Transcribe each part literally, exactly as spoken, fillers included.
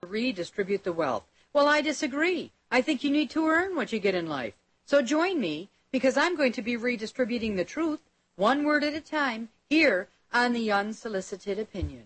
redistribute the wealth. Well, I disagree. I think you need to earn what you get in life. So join me, because I'm going to be redistributing the truth, one word at a time, here on The Unsolicited Opinion.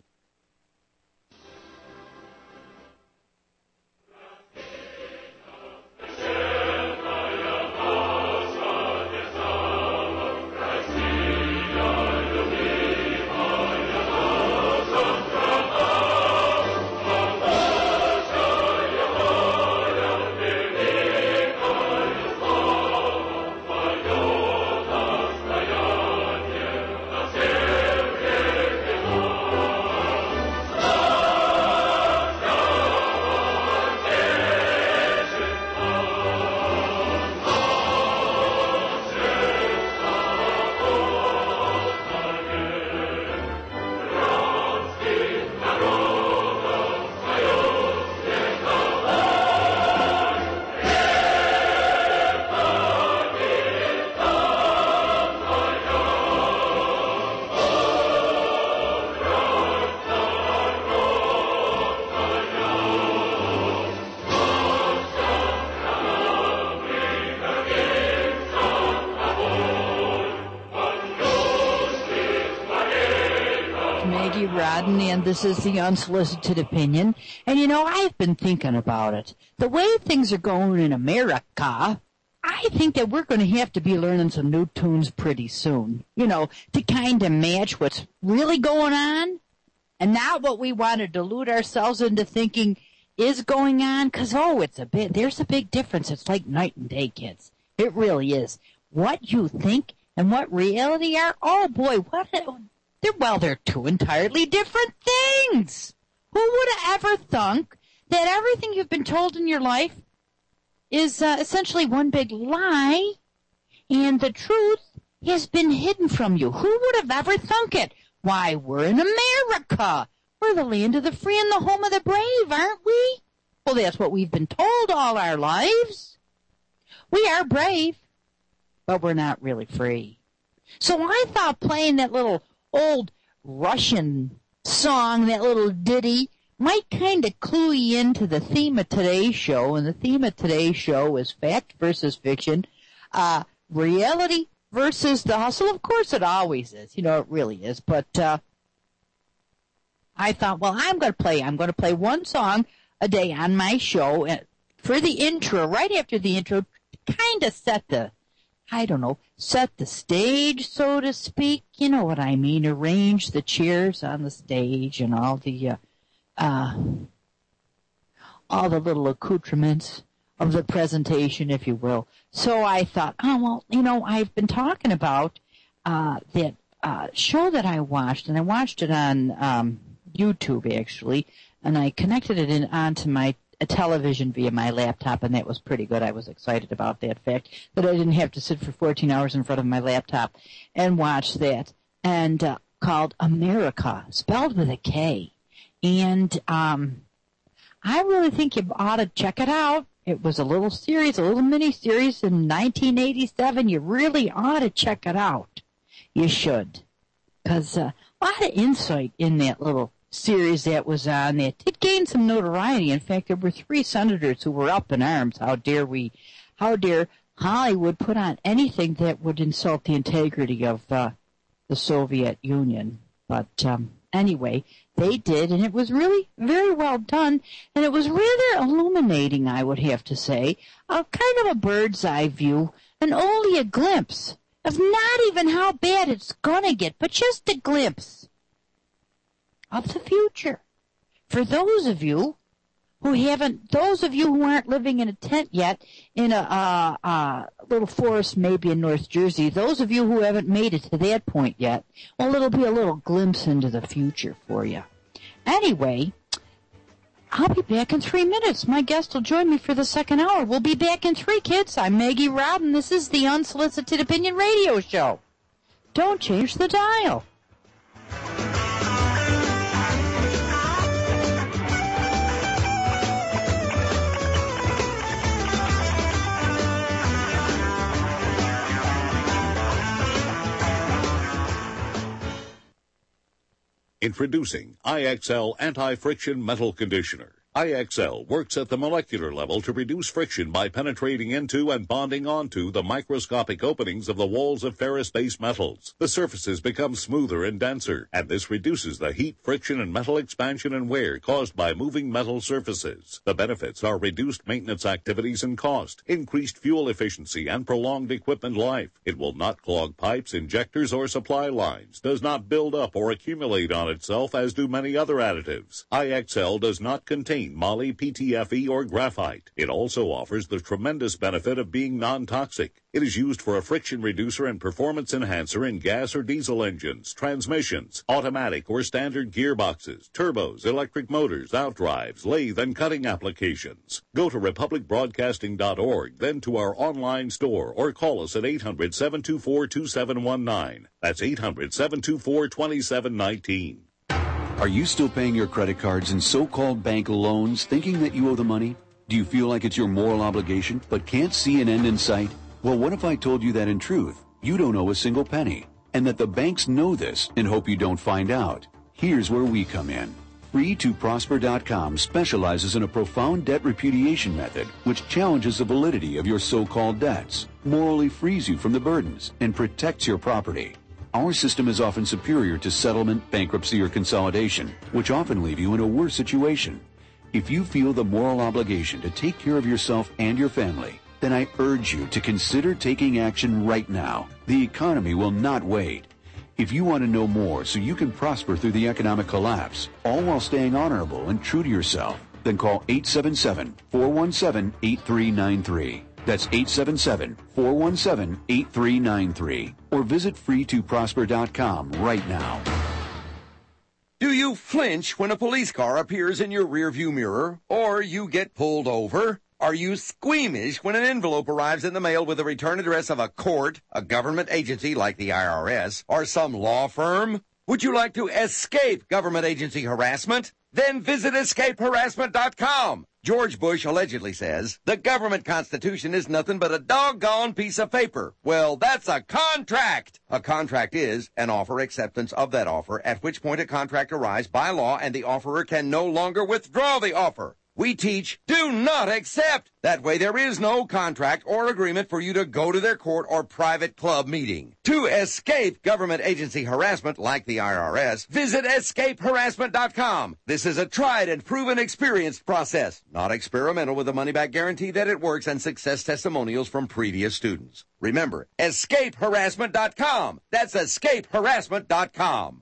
And this is The Unsolicited Opinion. And, you know, I've been thinking about it. The way things are going in America, I think that we're going to have to be learning some new tunes pretty soon, you know, to kind of match what's really going on and not what we want to delude ourselves into thinking is going on. Because, oh, it's a bit, there's a big difference. It's like night and day, kids. It really is. What you think and what reality are, oh, boy, what... They're, well, they're two entirely different things. Who would have ever thunk that everything you've been told in your life is uh, essentially one big lie, and the truth has been hidden from you? Who would have ever thunk it? Why, we're in America. We're the land of the free and the home of the brave, aren't we? Well, that's what we've been told all our lives. We are brave, but we're not really free. So I thought playing that little old Russian song, that little ditty, might kind of clue you into the theme of today's show. And the theme of today's show is fact versus fiction, uh, reality versus the hustle. Of course it always is. You know, it really is. But uh, I thought, well, I'm going to play, I'm going to play one song a day on my show and for the intro, right after the intro, to kind of set the, I don't know, set the stage, so to speak. You know what I mean? Arrange the chairs on the stage and all the, uh, uh, all the little accoutrements of the presentation, if you will. So I thought, oh, well, you know, I've been talking about, uh, that, uh, show that I watched, and I watched it on, um, YouTube, actually, and I connected it in onto my a television via my laptop, and that was pretty good. I was excited about that fact, that I didn't have to sit for fourteen hours in front of my laptop and watch that, and uh, called America, spelled with a K. And um, I really think you ought to check it out. It was a little series, a little mini-series in nineteen eighty-seven. You really ought to check it out. You should, because uh, a lot of insight in that little series that was on that. It gained some notoriety. In fact, there were three senators who were up in arms. How dare we, how dare Hollywood put on anything that would insult the integrity of uh, the Soviet Union. But um, anyway, they did, and it was really very well done, and it was rather illuminating, I would have to say, a kind of a bird's eye view, and only a glimpse of not even how bad it's going to get, but just a glimpse of the future. For those of you who haven't, those of you who aren't living in a tent yet, in a uh, uh, little forest maybe in North Jersey, those of you who haven't made it to that point yet, well, it'll be a little glimpse into the future for you. Anyway, I'll be back in three minutes. My guest will join me for the second hour. We'll be back in three, kids. I'm Maggie Rowden. This is the Unsolicited Opinion Radio Show. Don't change the dial. Introducing I X L Anti-Friction Metal Conditioner. I X L works at the molecular level to reduce friction by penetrating into and bonding onto the microscopic openings of the walls of ferrous-based metals. The surfaces become smoother and denser, and this reduces the heat, friction, and metal expansion and wear caused by moving metal surfaces. The benefits are reduced maintenance activities and cost, increased fuel efficiency, and prolonged equipment life. It will not clog pipes, injectors, or supply lines, does not build up or accumulate on itself as do many other additives. I X L does not contain moly, P T F E, or graphite. It also offers the tremendous benefit of being non-toxic. It is used for a friction reducer and performance enhancer in gas or diesel engines, transmissions, automatic or standard gearboxes, turbos, electric motors, outdrives, lathe, and cutting applications. Go to republic broadcasting dot org, then to our online store, or call us at eight hundred, seven two four, two seven one nine. That's eight hundred, seven two four, two seven one nine. Are you still paying your credit cards and so-called bank loans thinking that you owe the money? Do you feel like it's your moral obligation but can't see an end in sight? Well, what if I told you that in truth, you don't owe a single penny, and that the banks know this and hope you don't find out? Here's where we come in. free to prosper dot com specializes in a profound debt repudiation method which challenges the validity of your so-called debts, morally frees you from the burdens, and protects your property. Our system is often superior to settlement, bankruptcy, or consolidation, which often leave you in a worse situation. If you feel the moral obligation to take care of yourself and your family, then I urge you to consider taking action right now. The economy will not wait. If you want to know more so you can prosper through the economic collapse, all while staying honorable and true to yourself, then call eight seven seven, four one seven, eight three nine three. That's eight seven seven, four one seven, eight three nine three. Or visit free to prosper dot com right now. Do you flinch when a police car appears in your rearview mirror, or you get pulled over? Are you squeamish when an envelope arrives in the mail with the return address of a court, a government agency like the I R S, or some law firm? Would you like to escape government agency harassment? Then visit escape harassment dot com. George Bush allegedly says, the government constitution is nothing but a doggone piece of paper. Well, that's a contract. A contract is an offer acceptance of that offer, at which point a contract arrives by law and the offerer can no longer withdraw the offer. We teach, do not accept. That way there is no contract or agreement for you to go to their court or private club meeting. To escape government agency harassment like the I R S, visit escape harassment dot com. This is a tried and proven experienced process, not experimental, with a money-back guarantee that it works and success testimonials from previous students. Remember, escape harassment dot com. That's escape harassment dot com.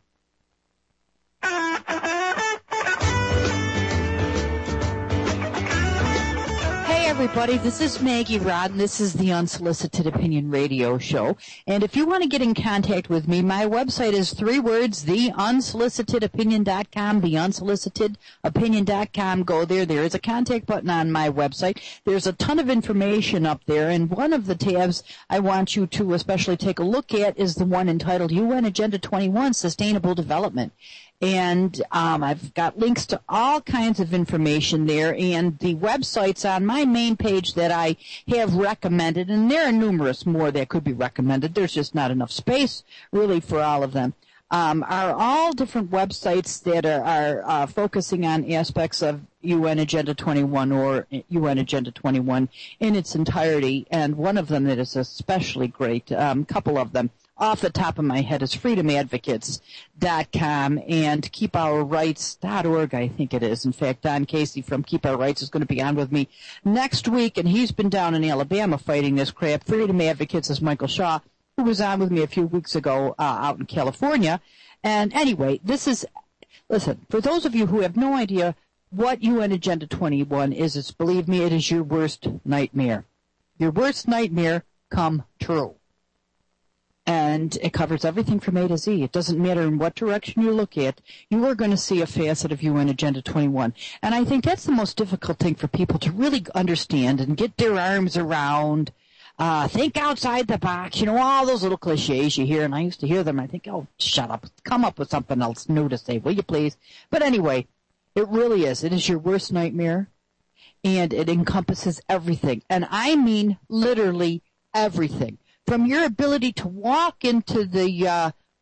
Everybody, this is Maggie Rod, and this is the Unsolicited Opinion Radio Show. And if you want to get in contact with me, my website is three words, the unsolicited opinion dot com, the unsolicited opinion dot com. Go there. There is a contact button on my website. There's a ton of information up there, and one of the tabs I want you to especially take a look at is the one entitled U N Agenda twenty-one, Sustainable Development. And um, I've got links to all kinds of information there, and the websites on my main page that I have recommended, and there are numerous more that could be recommended. There's just not enough space, really, for all of them, um, are all different websites that are, are uh, focusing on aspects of U N Agenda twenty-one or U N Agenda twenty-one in its entirety, and one of them that is especially great, a um, couple of them, off the top of my head, is freedom advocates dot com and keep our rights dot org, I think it is. In fact, Don Casey from Keep Our Rights is going to be on with me next week, and he's been down in Alabama fighting this crap. Freedom Advocates is Michael Shaw, who was on with me a few weeks ago uh, out in California. And anyway, this is, listen, for those of you who have no idea what U N Agenda twenty-one is, it's, believe me, it is your worst nightmare. Your worst nightmare come true. And it covers everything from A to Z. It doesn't matter in what direction you look at, you are going to see a facet of U N Agenda twenty-one. And I think that's the most difficult thing for people to really understand and get their arms around. Uh, think outside the box, you know, all those little cliches you hear. And I used to hear them, and I think, oh, shut up. Come up with something else new to say, will you please? But anyway, it really is. It is your worst nightmare, and it encompasses everything. And I mean literally everything. From your ability to walk into the uh,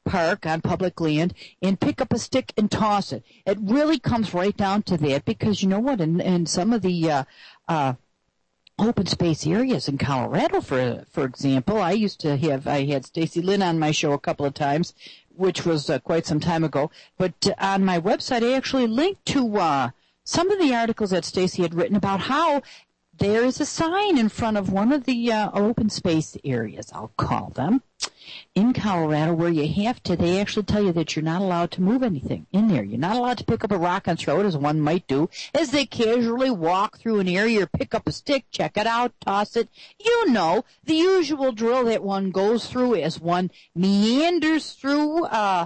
park on public land and pick up a stick and toss it. It really comes right down to that because you know what? In, in some of the uh, uh, open space areas in Colorado, for for example, I used to have, I had Stacy Lynn on my show a couple of times, which was uh, quite some time ago. But uh, on my website, I actually linked to uh, some of the articles that Stacy had written about how there is a sign in front of one of the uh, open space areas, I'll call them, in Colorado where you have to, they actually tell you that you're not allowed to move anything in there. You're not allowed to pick up a rock and throw it, as one might do, as they casually walk through an area or pick up a stick, check it out, toss it. You know, the usual drill that one goes through as one meanders through uh,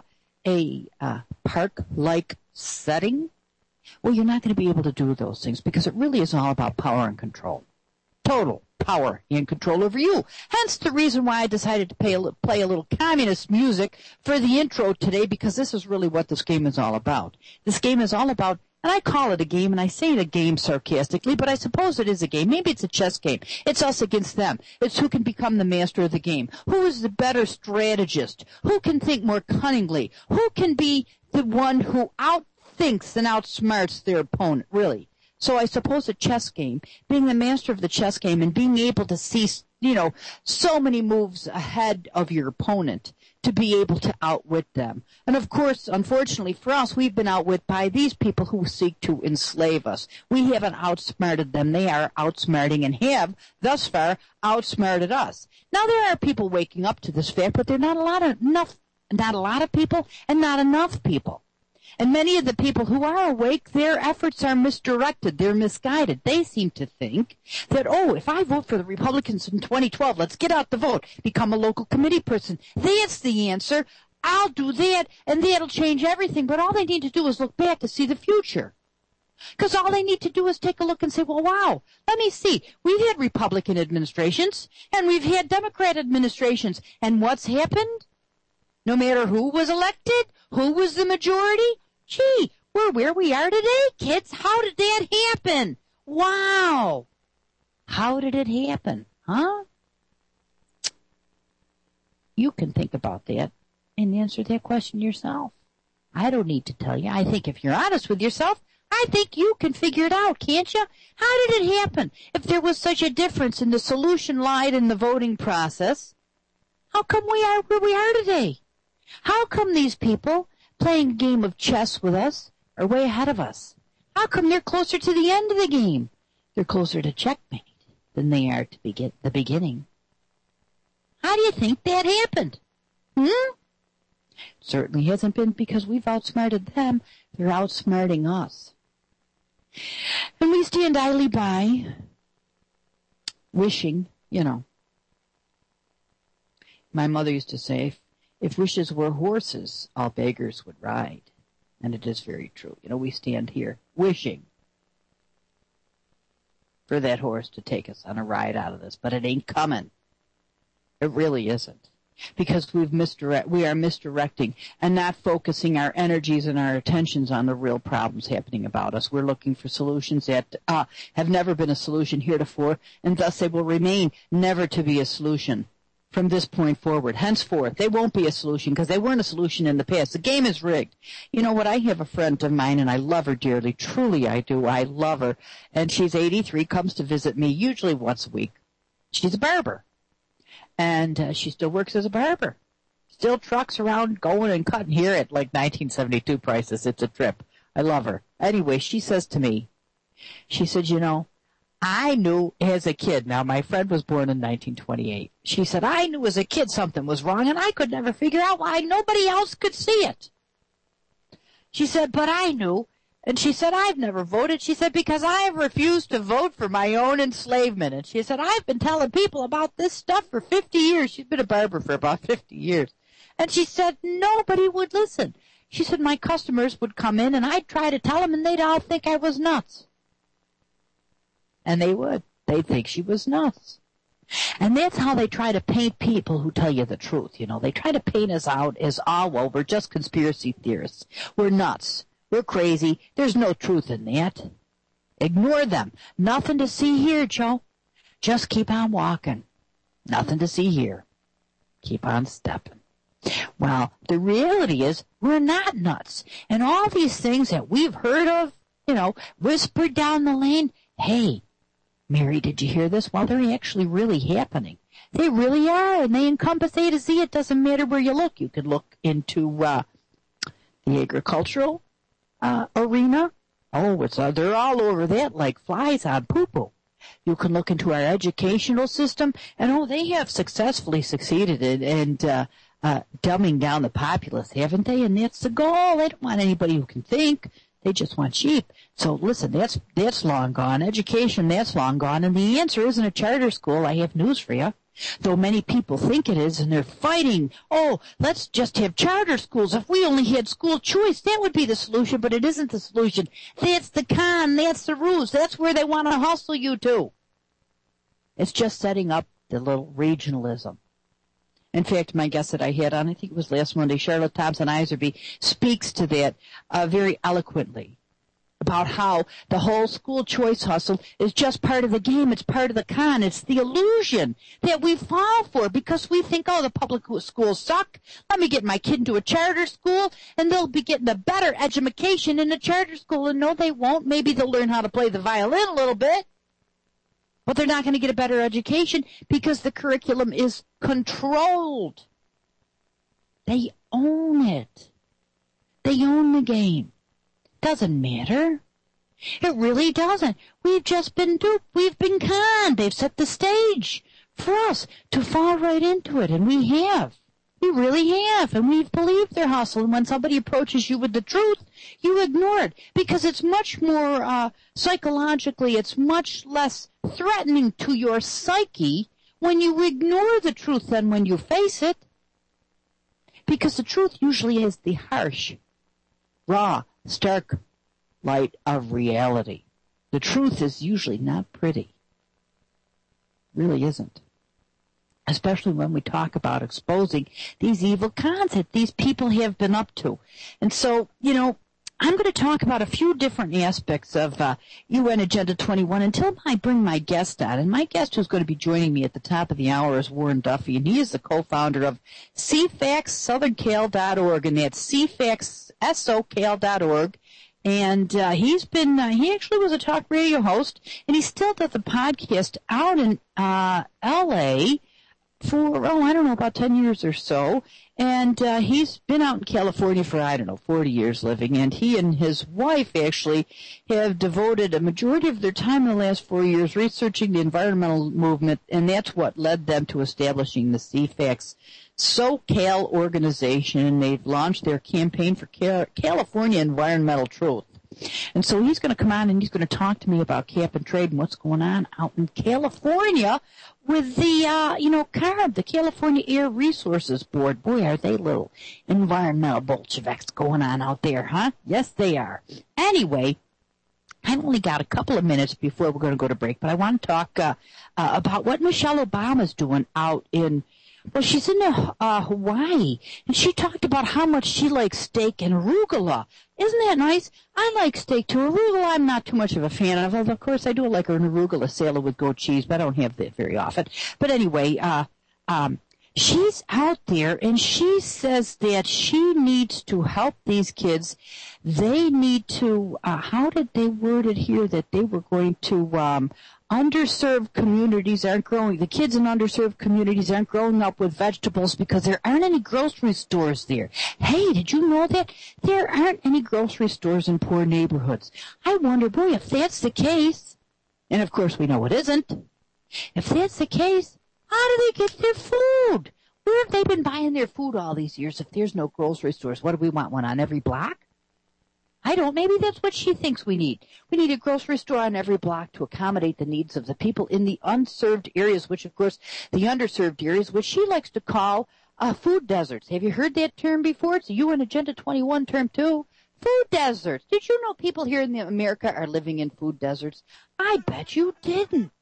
a uh, park-like setting. Well, you're not going to be able to do those things because it really is all about power and control. Total power and control over you. Hence the reason why I decided to pay a, play a little communist music for the intro today, because this is really what this game is all about. This game is all about, and I call it a game, and I say it a game sarcastically, but I suppose it is a game. Maybe it's a chess game. It's us against them. It's who can become the master of the game. Who is the better strategist? Who can think more cunningly? Who can be the one who out thinks and outsmarts their opponent, really. So I suppose a chess game, being the master of the chess game and being able to see, you know, so many moves ahead of your opponent to be able to outwit them. And of course, unfortunately for us, we've been outwit by these people who seek to enslave us. We haven't outsmarted them. They are outsmarting and have, thus far, outsmarted us. Now there are people waking up to this fact, but there are not a lot of enough, not a lot of people and not enough people. And many of the people who are awake, their efforts are misdirected. They're misguided. They seem to think that, oh, if I vote for the Republicans in twenty twelve, let's get out the vote, become a local committee person. That's the answer. I'll do that, and that'll change everything. But all they need to do is look back to see the future. Because all they need to do is take a look and say, well, wow, let me see. We've had Republican administrations, and we've had Democrat administrations. And what's happened? No matter who was elected, who was the majority, gee, we're where we are today, kids. How did that happen? Wow. How did it happen? Huh? You can think about that and answer that question yourself. I don't need to tell you. I think if you're honest with yourself, I think you can figure it out, can't you? How did it happen? If there was such a difference and the solution lied in the voting process, how come we are where we are today? How come these people playing a game of chess with us are way ahead of us? How come they're closer to the end of the game? They're closer to checkmate than they are to begin the beginning. How do you think that happened? Hmm? It certainly hasn't been because we've outsmarted them. They're outsmarting us. And we stand idly by, wishing, you know. My mother used to say, if wishes were horses, all beggars would ride. And it is very true. You know, we stand here wishing for that horse to take us on a ride out of this, but it ain't coming. It really isn't. Because we've misdirect, we are misdirecting and not focusing our energies and our attentions on the real problems happening about us. We're looking for solutions that uh, have never been a solution heretofore, and thus they will remain never to be a solution from this point forward. Henceforth, they won't be a solution because they weren't a solution in the past. The game is rigged. You know what? I have a friend of mine, and I love her dearly. Truly, I do. I love her. And she's eighty-three, comes to visit me usually once a week. She's a barber. And uh, she still works as a barber. Still trucks around going and cutting here at like nineteen seventy-two prices. It's a trip. I love her. Anyway, she says to me, she said, you know, I knew as a kid, now my friend was born in nineteen twenty-eight. She said, I knew as a kid something was wrong, and I could never figure out why nobody else could see it. She said, but I knew. And she said, I've never voted. She said, because I have refused to vote for my own enslavement. And she said, I've been telling people about this stuff for fifty years. She's been a barber for about fifty years. And she said, nobody would listen. She said, my customers would come in, and I'd try to tell them, and they'd all think I was nuts. And they would. They'd think she was nuts. And that's how they try to paint people who tell you the truth. You know, they try to paint us out as, oh, well, we're just conspiracy theorists. We're nuts. We're crazy. There's no truth in that. Ignore them. Nothing to see here, Joe. Just keep on walking. Nothing to see here. Keep on stepping. Well, the reality is we're not nuts. And all these things that we've heard of, you know, whispered down the lane, hey, Mary, did you hear this? Well, they're actually really happening. They really are, and they encompass A to Z. It doesn't matter where you look. You could look into uh, the agricultural uh, arena. Oh, it's uh, they're all over that like flies on poo-poo. You can look into our educational system, and oh, they have successfully succeeded in and uh, uh, dumbing down the populace, haven't they? And that's the goal. They don't want anybody who can think. They just want sheep. So listen, that's that's long gone. Education, that's long gone. And the answer isn't a charter school. I have news for you. Though many people think it is, and they're fighting, oh, let's just have charter schools. If we only had school choice, that would be the solution, but it isn't the solution. That's the con. That's the ruse. That's where they want to hustle you to. It's just setting up the little regionalism. In fact, my guest that I had on, I think it was last Monday, Charlotte Thompson-Iserby, speaks to that uh, very eloquently about how the whole school choice hustle is just part of the game. It's part of the con. It's the illusion that we fall for because we think, oh, the public schools suck. Let me get my kid into a charter school, and they'll be getting a better education in a charter school. And no, they won't. Maybe they'll learn how to play the violin a little bit. But they're not going to get a better education because the curriculum is controlled. They own it. They own the game. Doesn't matter. It really doesn't. We've just been duped. We've been conned. They've set the stage for us to fall right into it, and we have. We really have, and we've believed their hustle. And when somebody approaches you with the truth, you ignore it because it's much more uh, psychologically, it's much less threatening to your psyche when you ignore the truth than when you face it. Because the truth usually is the harsh, raw, stark light of reality. The truth is usually not pretty. It really isn't. Especially when we talk about exposing these evil cons that these people have been up to. And so, you know, I'm going to talk about a few different aspects of uh, U N Agenda twenty-one until I bring my guest on. And my guest who's going to be joining me at the top of the hour is Warren Duffy, and he is the co-founder of C FAX Southern Cal dot org, and that's C FAX S O Cal dot org. And uh, he's been, uh, he actually was a talk radio host, and he still does a podcast out in uh, L A for, oh, I don't know, about ten years or so. And uh, he's been out in California for, I don't know, forty years living. And he and his wife actually have devoted a majority of their time in the last four years researching the environmental movement. And that's what led them to establishing the C FAX SoCal organization. And they've launched their campaign for California Environmental Truth. And so he's going to come on and he's going to talk to me about cap and trade and what's going on out in California with the, uh, you know, CARB, the California Air Resources Board. Boy, are they little environmental Bolsheviks going on out there, huh? Yes, they are. Anyway, I've only got a couple of minutes before we're going to go to break, but I want to talk uh, uh, about what Michelle Obama's doing out in Well, she's in uh, Hawaii, and she talked about how much she likes steak and arugula. Isn't that nice? I like steak too. Arugula I'm not too much of a fan of. Of course, I do like an arugula salad with goat cheese, but I don't have that very often. But anyway, uh, um, she's out there, and she says that she needs to help these kids. They need to, uh, how did they word it here, that they were going to, um, underserved communities aren't growing, the kids in underserved communities aren't growing up with vegetables because there aren't any grocery stores there. Hey, did you know that? There aren't any grocery stores in poor neighborhoods. I wonder, boy, if that's the case, and of course we know it isn't, if that's the case, how do they get their food? Where have they been buying their food all these years if there's no grocery stores? What do we want, one on every block? I don't. Maybe that's what she thinks we need. We need a grocery store on every block to accommodate the needs of the people in the unserved areas, which, of course, the underserved areas, which she likes to call uh, food deserts. Have you heard that term before? It's a U N Agenda twenty-one term, too. Food deserts. Did you know people here in America are living in food deserts? I bet you didn't.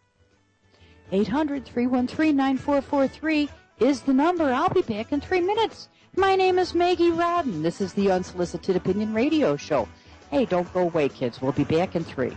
eight hundred, three one three, nine four four three is the number. I'll be back in three minutes. My name is Maggie Rodden. This is the Unsolicited Opinion Radio Show. Hey, don't go away, kids. We'll be back in three.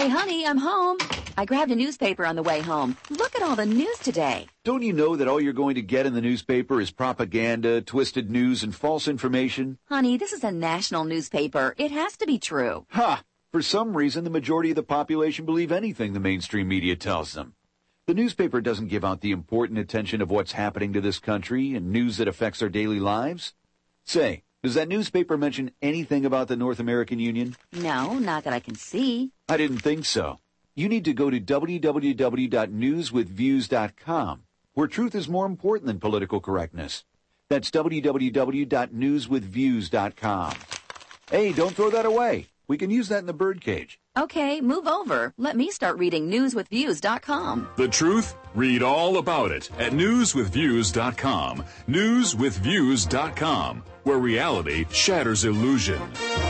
Hey, honey, I'm home. I grabbed a newspaper on the way home. Look at all the news today. Don't you know that all you're going to get in the newspaper is propaganda, twisted news, and false information? Honey, this is a national newspaper. It has to be true. Ha! For some reason, the majority of the population believe anything the mainstream media tells them. The newspaper doesn't give out the important attention of what's happening to this country and news that affects our daily lives. Say, does that newspaper mention anything about the North American Union? No, not that I can see. I didn't think so. You need to go to w w w dot news with views dot com, where truth is more important than political correctness. That's w w w dot news with views dot com. Hey, don't throw that away. We can use that in the birdcage. Okay, move over. Let me start reading news with views dot com. The truth? Read all about it at news with views dot com. news with views dot com, where reality shatters illusion.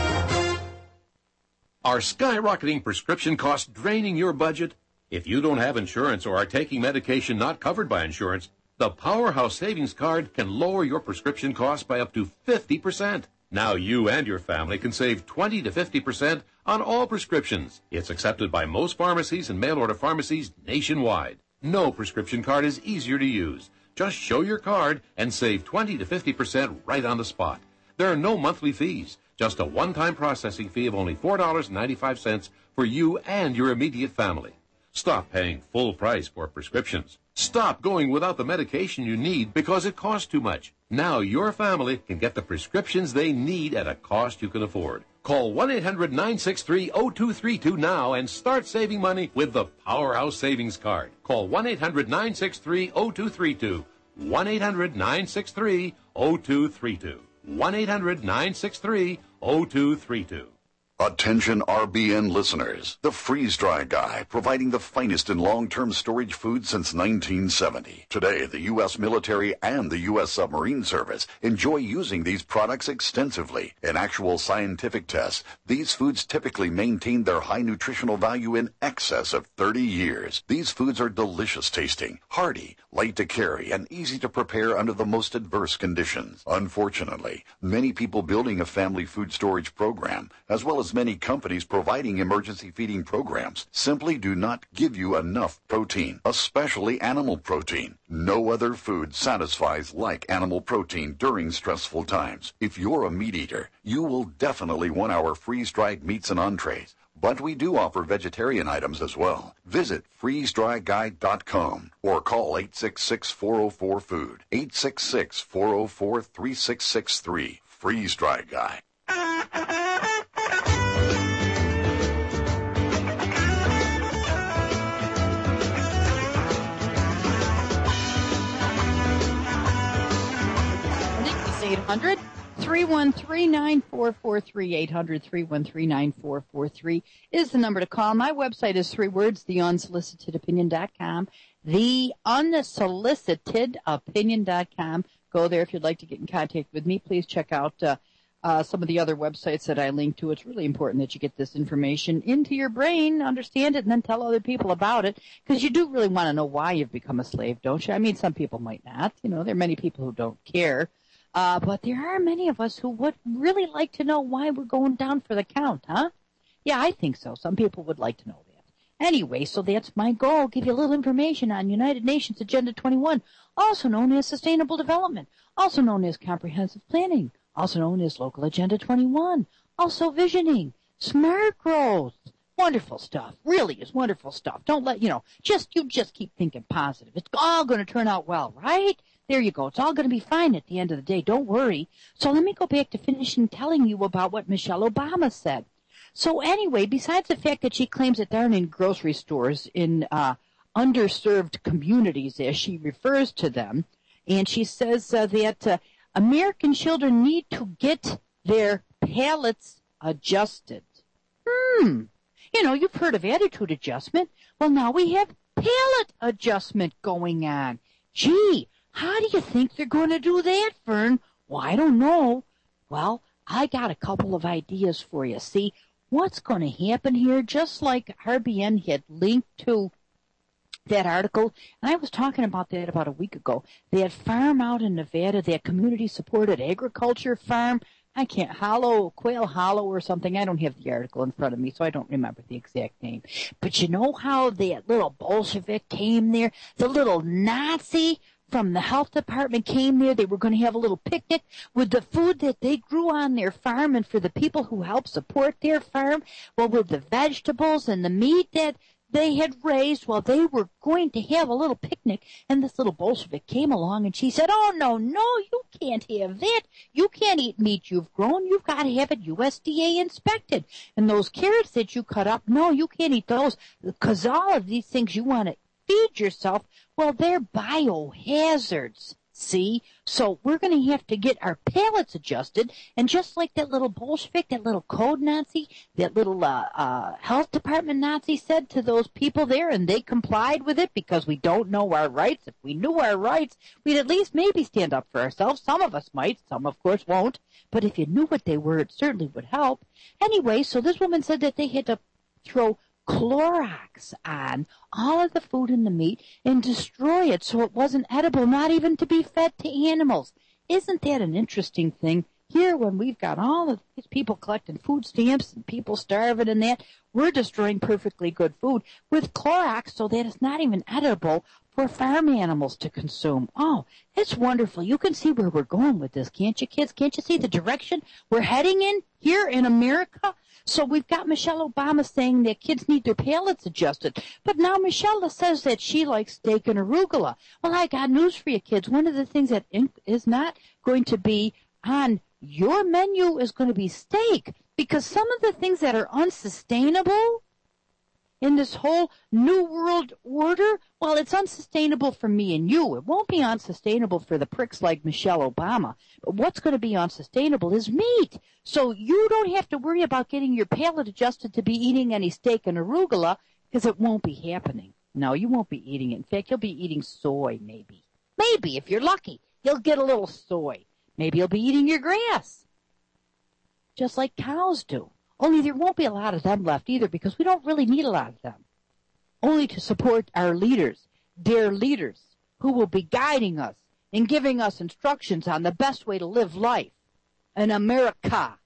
Are skyrocketing prescription costs draining your budget? If you don't have insurance or are taking medication not covered by insurance, the Powerhouse Savings Card can lower your prescription costs by up to fifty percent. Now you and your family can save twenty to fifty percent on all prescriptions. It's accepted by most pharmacies and mail-order pharmacies nationwide. No prescription card is easier to use. Just show your card and save twenty to fifty percent right on the spot. There are no monthly fees. Just a one-time processing fee of only four dollars and ninety-five cents for you and your immediate family. Stop paying full price for prescriptions. Stop going without the medication you need because it costs too much. Now your family can get the prescriptions they need at a cost you can afford. Call one eight hundred nine six three oh two three two now and start saving money with the Powerhouse Savings Card. Call one eight hundred nine six three oh two three two. one eight hundred nine six three oh two three two. one eight hundred nine six three oh two three two. Attention R B N listeners. The Freeze Dry Guy, providing the finest in long-term storage food since nineteen seventy. Today, the U S military and the U S submarine service enjoy using these products extensively. In actual scientific tests, these foods typically maintain their high nutritional value in excess of thirty years. These foods are delicious tasting, hearty, light to carry, and easy to prepare under the most adverse conditions. Unfortunately, many people building a family food storage program, as well as many companies providing emergency feeding programs, simply do not give you enough protein, especially animal protein. No other food satisfies like animal protein during stressful times. If you're a meat eater, you will definitely want our freeze-dried meats and entrees. But we do offer vegetarian items as well. Visit freeze dry guide dot com or call eight six six, four oh four, food. eight six six, four oh four, three six six three. Freeze Dry Guy. eight hundred, three one three, nine four four three. eight hundred, three one three, nine four four three is the number to call. My website is three words, the unsolicited opinion dot com. the unsolicited opinion dot com. Go there if you'd like to get in contact with me. Please check out uh, uh, some of the other websites that I link to. It's really important that you get this information into your brain, understand it, and then tell other people about it, because you do really want to know why you've become a slave, don't you? I mean, some people might not. You know, there are many people who don't care. Uh, but there are many of us who would really like to know why we're going down for the count, huh? Yeah, I think so. Some people would like to know that. Anyway, so that's my goal. Give you a little information on United Nations Agenda twenty-one, also known as Sustainable Development, also known as Comprehensive Planning, also known as Local Agenda twenty-one, also Visioning, Smart Growth. Wonderful stuff. Really is wonderful stuff. Don't let, you know, just, you just keep thinking positive. It's all going to turn out well, right? There you go. It's all going to be fine at the end of the day. Don't worry. So let me go back to finishing telling you about what Michelle Obama said. So anyway, besides the fact that she claims that there aren't in grocery stores in uh, underserved communities, as she refers to them, and she says uh, that uh, American children need to get their palates adjusted. Hmm. You know, you've heard of attitude adjustment. Well, now we have palate adjustment going on. Gee, how do you think they're going to do that, Fern? Well, I don't know. Well, I got a couple of ideas for you. See, what's going to happen here, just like R B N had linked to that article, and I was talking about that about a week ago, that farm out in Nevada, that community-supported agriculture farm, I can't, Hollow, Quail Hollow or something. I don't have the article in front of me, so I don't remember the exact name. But you know how that little Bolshevik came there? The little Nazi from the health department came there. They were going to have a little picnic with the food that they grew on their farm and for the people who help support their farm. Well, with the vegetables and the meat that they had raised, well, they were going to have a little picnic, and this little Bolshevik came along, and she said, oh, no, no, you can't have that. You can't eat meat you've grown. You've got to have it U S D A inspected. And those carrots that you cut up, no, you can't eat those, because all of these things you want to feed yourself, well, they're biohazards. See? So we're going to have to get our palates adjusted, and just like that little Bolshevik, that little code Nazi, that little uh, uh, health department Nazi said to those people there, and they complied with it because we don't know our rights. If we knew our rights, we'd at least maybe stand up for ourselves. Some of us might, some of course won't, but if you knew what they were, it certainly would help. Anyway, so this woman said that they had to throw Clorox on all of the food and the meat and destroy it so it wasn't edible, not even to be fed to animals. Isn't that an interesting thing? Here, when we've got all of these people collecting food stamps and people starving and that, we're destroying perfectly good food with Clorox so that it's not even edible for farm animals to consume. Oh, it's wonderful. You can see where we're going with this, can't you, kids? Can't you see the direction we're heading in here in America? So we've got Michelle Obama saying that kids need their palates adjusted. But now Michelle says that she likes steak and arugula. Well, I got news for you, kids. One of the things that is not going to be on your menu is going to be steak. Because some of the things that are unsustainable in this whole new world order, well, it's unsustainable for me and you. It won't be unsustainable for the pricks like Michelle Obama. But what's going to be unsustainable is meat. So you don't have to worry about getting your palate adjusted to be eating any steak and arugula, because it won't be happening. No, you won't be eating it. In fact, you'll be eating soy, maybe. Maybe, if you're lucky. You'll get a little soy. Maybe you'll be eating your grass, just like cows do. Only there won't be a lot of them left either, because we don't really need a lot of them. Only to support our leaders, dear leaders, who will be guiding us and giving us instructions on the best way to live life in America.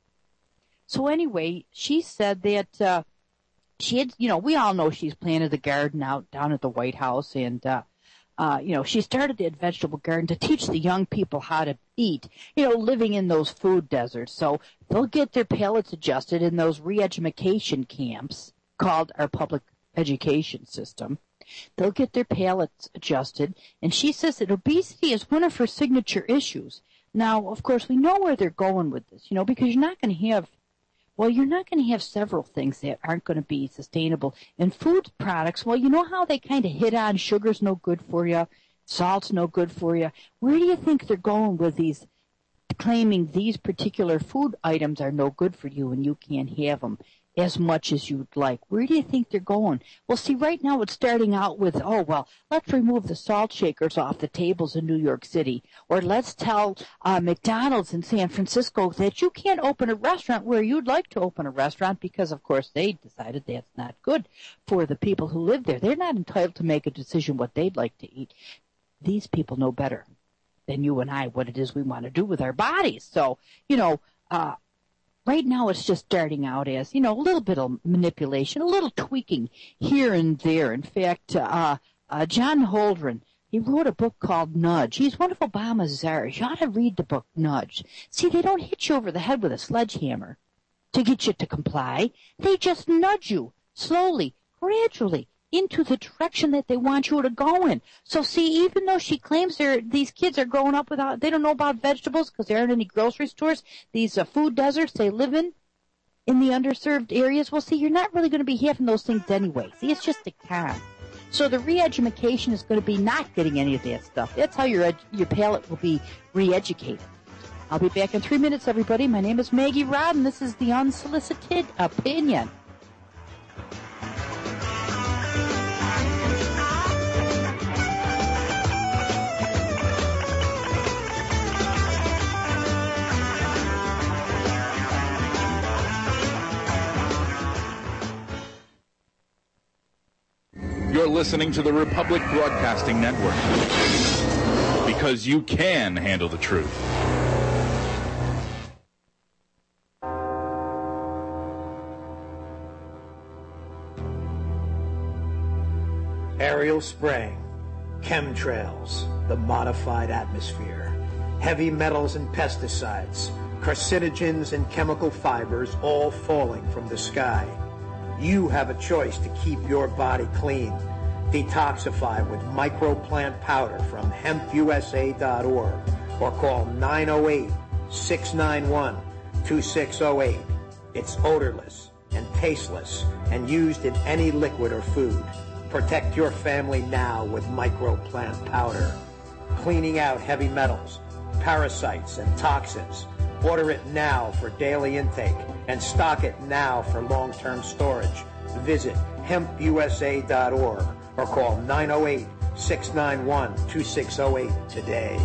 So anyway, she said that uh, she had, you know, we all know she's planted the garden out down at the White House, and uh, Uh, you know, she started that vegetable garden to teach the young people how to eat, you know, living in those food deserts. So they'll get their palates adjusted in those re-education camps called our public education system. They'll get their palates adjusted. And she says that obesity is one of her signature issues. Now, of course, we know where they're going with this, you know, because you're not going to have Well, you're not going to have several things that aren't going to be sustainable. And food products, well, you know how they kind of hit on sugar's no good for you, salt's no good for you. Where do you think they're going with these, claiming these particular food items are no good for you and you can't have them as much as you'd like? Where do you think they're going? Well, see, right now it's starting out with, oh, well, let's remove the salt shakers off the tables in New York City. Or let's tell uh, McDonald's in San Francisco that you can't open a restaurant where you'd like to open a restaurant because, of course, they decided that's not good for the people who live there. They're not entitled to make a decision what they'd like to eat. These people know better than you and I what it is we want to do with our bodies. So, you know, uh, right now it's just starting out as, you know, a little bit of manipulation, a little tweaking here and there. In fact, uh, uh, John Holdren, he wrote a book called Nudge. He's one of Obama's czars. You ought to read the book Nudge. See, they don't hit you over the head with a sledgehammer to get you to comply. They just nudge you slowly, gradually, into the direction that they want you to go in. So see, even though she claims they're, these kids are growing up without, they don't know about vegetables because there aren't any grocery stores, these uh, food deserts they live in, in the underserved areas, well, see, you're not really going to be having those things anyway. See, it's just a con. So the re-education is going to be not getting any of that stuff. That's how your ed- your palate will be re-educated. I'll be back in three minutes, everybody. My name is Maggie Rod, and this is The Unsolicited Opinion. You're listening to the Republic Broadcasting Network, because you can handle the truth. Aerial spraying, chemtrails, the modified atmosphere, heavy metals and pesticides, carcinogens and chemical fibers all falling from the sky. You have a choice to keep your body clean. Detoxify with microplant powder from hemp U S A dot org or call nine oh eight, six nine one, two six oh eight. It's odorless and tasteless and used in any liquid or food. Protect your family now with microplant powder. Cleaning out heavy metals, parasites, and toxins. Order it now for daily intake and stock it now for long-term storage. Visit hemp U S A dot org or call nine oh eight, six nine one, two six oh eight today.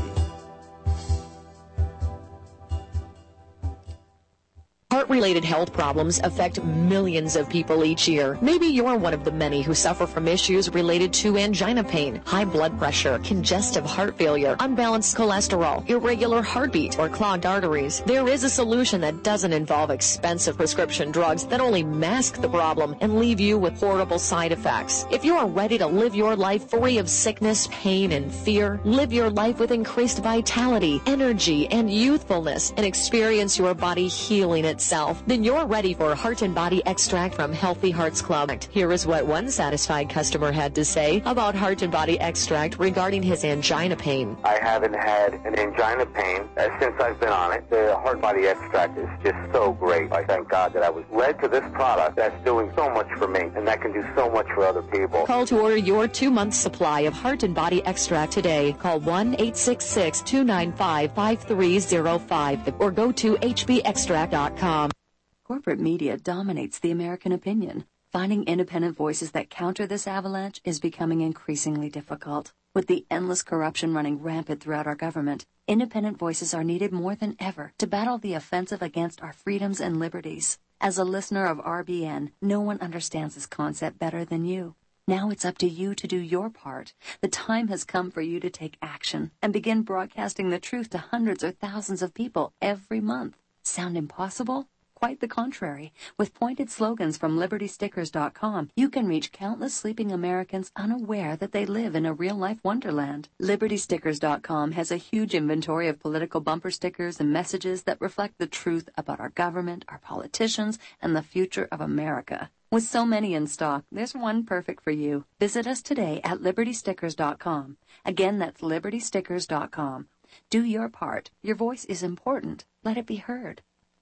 Heart-related health problems affect millions of people each year. Maybe you're one of the many who suffer from issues related to angina pain, high blood pressure, congestive heart failure, unbalanced cholesterol, irregular heartbeat, or clogged arteries. There is a solution that doesn't involve expensive prescription drugs that only mask the problem and leave you with horrible side effects. If you are ready to live your life free of sickness, pain, and fear, live your life with increased vitality, energy, and youthfulness, and experience your body healing itself, then you're ready for Heart and Body Extract from Healthy Hearts Club. Here is what one satisfied customer had to say about Heart and Body Extract regarding his angina pain. I haven't had an angina pain uh, since I've been on it. The Heart Body Extract is just so great. I thank God that I was led to this product that's doing so much for me and that can do so much for other people. Call to order your two-month supply of Heart and Body Extract today. Call one eight six six, two nine five, five three zero five or go to H B extract dot com. Corporate media dominates the American opinion. Finding independent voices that counter this avalanche is becoming increasingly difficult. With the endless corruption running rampant throughout our government, independent voices are needed more than ever to battle the offensive against our freedoms and liberties. As a listener of R B N, no one understands this concept better than you. Now it's up to you to do your part. The time has come for you to take action and begin broadcasting the truth to hundreds or thousands of people every month. Sound impossible? Quite the contrary. With pointed slogans from Liberty Stickers dot com, you can reach countless sleeping Americans unaware that they live in a real-life wonderland. Liberty Stickers dot com has a huge inventory of political bumper stickers and messages that reflect the truth about our government, our politicians, and the future of America. With so many in stock, there's one perfect for you. Visit us today at Liberty Stickers dot com. Again, that's Liberty Stickers dot com. Do your part. Your voice is important. Let it be heard.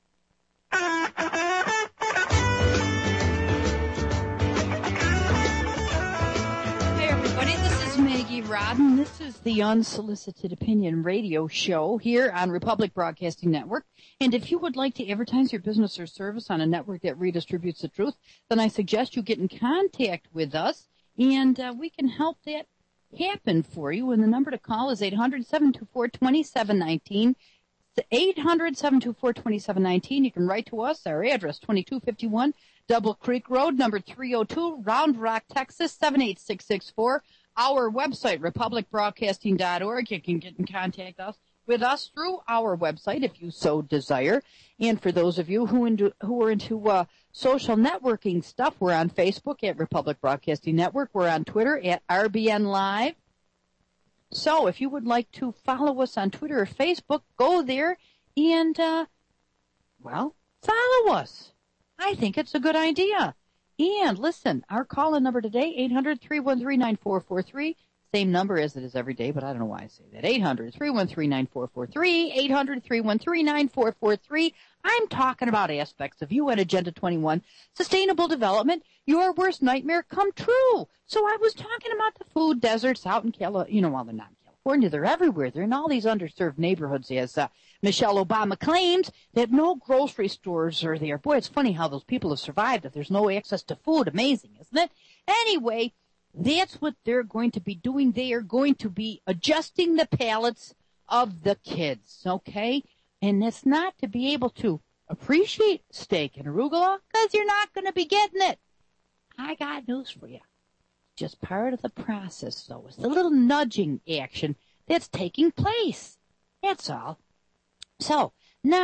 Hey everybody, this is Maggie Rodden. This is the Unsolicited Opinion radio show here on Republic Broadcasting Network. And if you would like to advertise your business or service on a network that redistributes the truth, then I suggest you get in contact with us, and uh, we can help that happen for you. And the number to call is eight hundred, seven two four, two seven one nine. eight hundred, seven two four, two seven one nine. You can write to us. Our address, twenty-two fifty-one Double Creek Road, number three oh two, Round Rock, Texas, seven eight six six four. Our website, republic broadcasting dot org. You can get in contact us with us through our website if you so desire. And for those of you who, into, who are into uh, social networking stuff, we're on Facebook at Republic Broadcasting Network. We're on Twitter at R B N Live. So if you would like to follow us on Twitter or Facebook, go there and, uh, well, follow us. I think it's a good idea. And listen, our call-in number today, eight hundred, three one three, nine four four three. Same number as it is every day, but I don't know why I say that. eight hundred, three one three, nine four four three, eight hundred, three one three, nine four four three. I'm talking about aspects of U N Agenda twenty-one, sustainable development, your worst nightmare come true. So I was talking about the food deserts out in California. You know, while they're not in California, they're everywhere. They're in all these underserved neighborhoods, as uh, Michelle Obama claims, that no grocery stores are there. Boy, it's funny how those people have survived if there's no access to food. Amazing, isn't it? Anyway, that's what they're going to be doing. They are going to be adjusting the palates of the kids, okay? And it's not to be able to appreciate steak and arugula, because you're not going to be getting it. I got news for you. Just part of the process, though. It's the little nudging action that's taking place. That's all. So, now,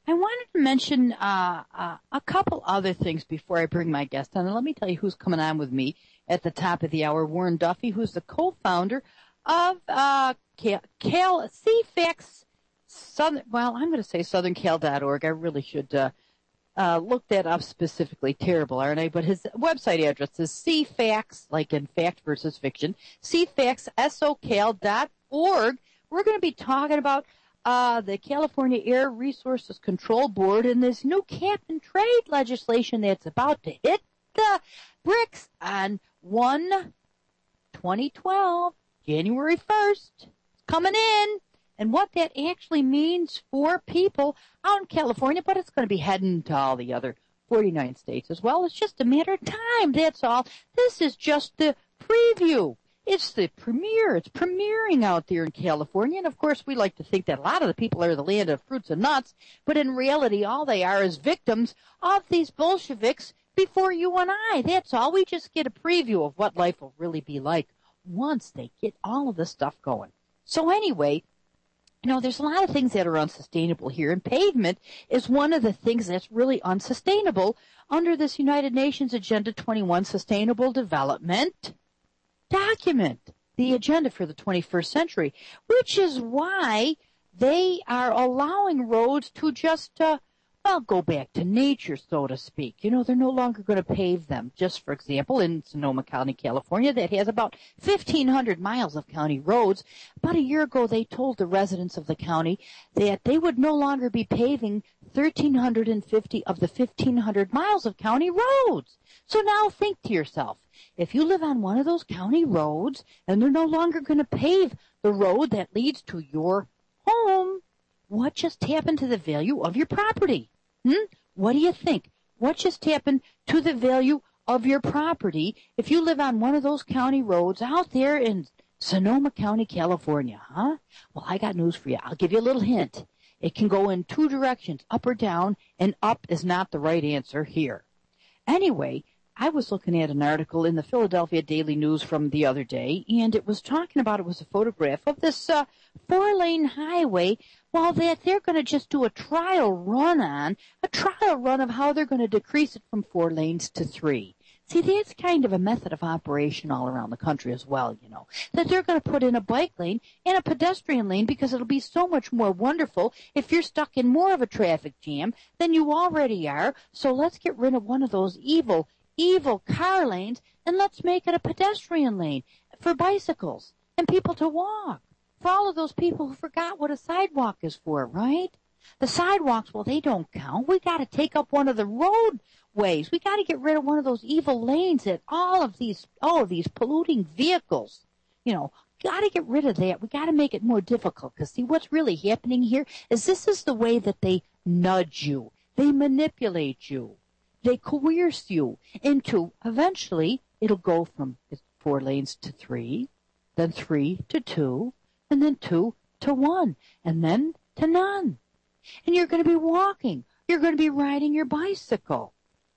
I wanted to mention uh, uh, a couple other things before I bring my guest on. And let me tell you who's coming on with me at the top of the hour. Warren Duffy, who's the co-founder of uh, Cal, Cal C FACS Southern. Well, I'm going to say southern cal dot org. I really should uh, uh, look that up specifically. Terrible, aren't I? But his website address is C FACS, like in fact versus fiction, C FACS S O Cal dot org. We're going to be talking about Uh, the California Air Resources Control Board and this new cap and trade legislation that's about to hit the bricks on one twenty twelve, January first. It's coming in, and what that actually means for people out in California, but it's going to be heading to all the other forty-nine states as well. It's just a matter of time, that's all. This is just the preview. It's the premiere. It's premiering out there in California. And, of course, we like to think that a lot of the people are the land of fruits and nuts. But in reality, all they are is victims of these Bolsheviks before you and I. That's all. We just get a preview of what life will really be like once they get all of this stuff going. So, anyway, you know, there's a lot of things that are unsustainable here. And pavement is one of the things that's really unsustainable under this United Nations Agenda twenty-one Sustainable Development document, the agenda for the twenty-first century, which is why they are allowing roads to just, uh, well, go back to nature, so to speak. You know, they're no longer going to pave them. Just for example, in Sonoma County, California, that has about fifteen hundred miles of county roads. About a year ago, they told the residents of the county that they would no longer be paving one thousand three hundred fifty of the fifteen hundred miles of county roads. So now think to yourself, if you live on one of those county roads and they're no longer going to pave the road that leads to your home, what just happened to the value of your property? Hmm? What do you think? What just happened to the value of your property if you live on one of those county roads out there in Sonoma County, California, huh? Well, I got news for you. I'll give you a little hint. It can go in two directions, up or down, and up is not the right answer here. Anyway, I was looking at an article in the Philadelphia Daily News from the other day, and it was talking about, it was a photograph of this uh, four-lane highway, well, that they're going to just do a trial run on, a trial run of how they're going to decrease it from four lanes to three. See, that's kind of a method of operation all around the country as well, you know, that they're going to put in a bike lane and a pedestrian lane because it'll be so much more wonderful if you're stuck in more of a traffic jam than you already are. So let's get rid of one of those evil evil car lanes, and let's make it a pedestrian lane for bicycles and people to walk. For all of those people who forgot what a sidewalk is for, right? The sidewalks, well, they don't count. We got to take up one of the roadways. We got to get rid of one of those evil lanes that all of these, all of these polluting vehicles, you know, got to get rid of that. We got to make it more difficult, because see, what's really happening here is this is the way that they nudge you. They manipulate you. They coerce you into, eventually, it'll go from four lanes to three, then three to two, and then two to one, and then to none. And you're going to be walking. You're going to be riding your bicycle.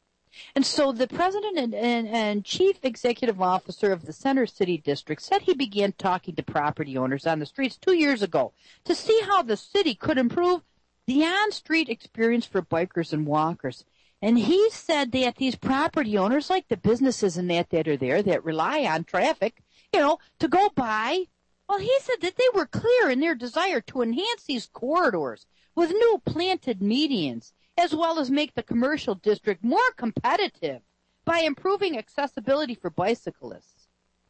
And so the president and, and, and chief executive officer of the Center City District said he began talking to property owners on the streets two years ago to see how the city could improve the on-street experience for bikers and walkers. And he said that these property owners, like the businesses and that that are there that rely on traffic, you know, to go by, well, he said that they were clear in their desire to enhance these corridors with new planted medians, as well as make the commercial district more competitive by improving accessibility for bicyclists.